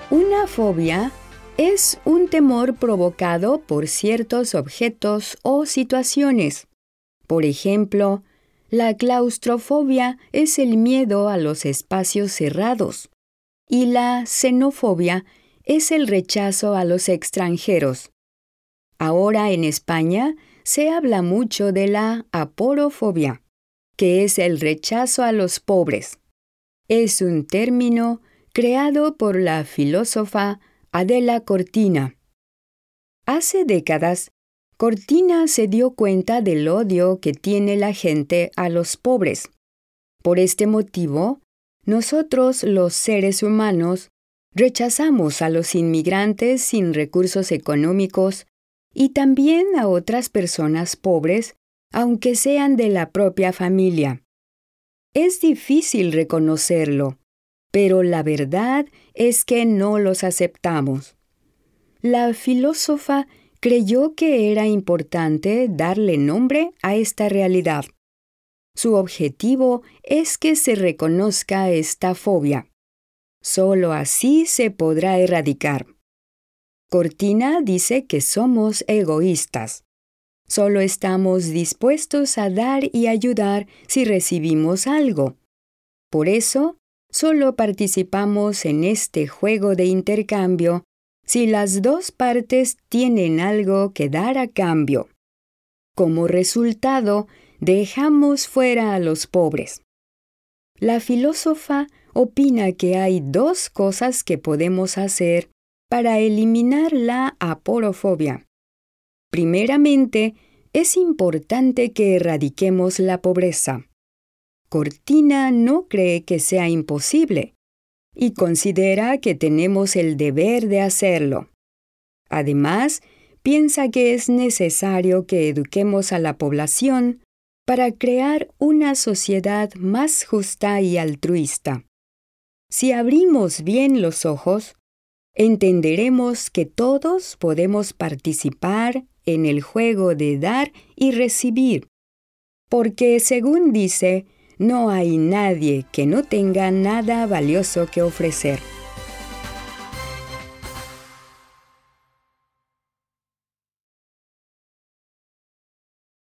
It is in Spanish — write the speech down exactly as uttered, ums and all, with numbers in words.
Una fobia es un temor provocado por ciertos objetos o situaciones. Por ejemplo, la claustrofobia es el miedo a los espacios cerrados y la xenofobia es el rechazo a los extranjeros. Ahora en España se habla mucho de la aporofobia, que es el rechazo a los pobres. Es un término creado por la filósofa Adela Cortina. Hace décadas, Cortina se dio cuenta del odio que tiene la gente a los pobres. Por este motivo, nosotros, los seres humanos, rechazamos a los inmigrantes sin recursos económicos y también a otras personas pobres, aunque sean de la propia familia. Es difícil reconocerlo, pero la verdad es que no los aceptamos. La filósofa creyó que era importante darle nombre a esta realidad. Su objetivo es que se reconozca esta fobia. Solo así se podrá erradicar. Cortina dice que somos egoístas. Solo estamos dispuestos a dar y ayudar si recibimos algo. Por eso, solo participamos en este juego de intercambio si las dos partes tienen algo que dar a cambio. Como resultado, dejamos fuera a los pobres. La filósofa opina que hay dos cosas que podemos hacer para eliminar la aporofobia. Primeramente, es importante que erradiquemos la pobreza. Cortina no cree que sea imposible y considera que tenemos el deber de hacerlo. Además, piensa que es necesario que eduquemos a la población para crear una sociedad más justa y altruista. Si abrimos bien los ojos, entenderemos que todos podemos participar en el juego de dar y recibir, porque, según dice, no hay nadie que no tenga nada valioso que ofrecer.